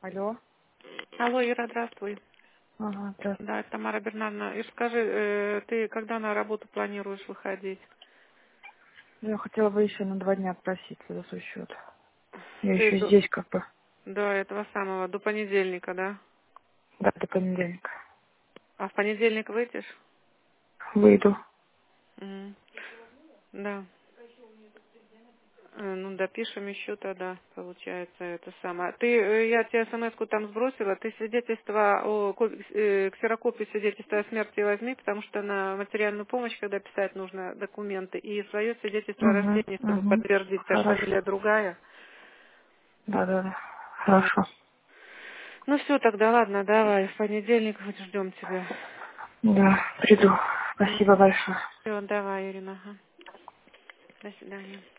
Алло. Алло, Ира, здравствуй. Ага, здравствуйте. Да, это Тамара Бернардовна. Ир, скажи, ты когда на работу планируешь выходить? Я хотела бы еще на 2 дня отпроситься за свой счет. Я Ты еще здесь как бы. до этого самого, до понедельника, да? Да, до понедельника. А в понедельник выйдешь? Выйду. Мгм. Да. Ну, допишем еще тогда, получается, это самое. Я тебе смс-ку там сбросила, ты свидетельство ксерокопию свидетельства о смерти возьми, потому что на материальную помощь, когда писать, нужно документы, и свое свидетельство о Угу, рождении, чтобы угу. подтвердить, у тебя ж Хорошо. фамилия другая. Да. Вот. Хорошо. Ну все, тогда ладно, давай, в понедельник вот ждем тебя. Да, приду. Спасибо большое. Все, давай, Ирина. Ага. До свидания.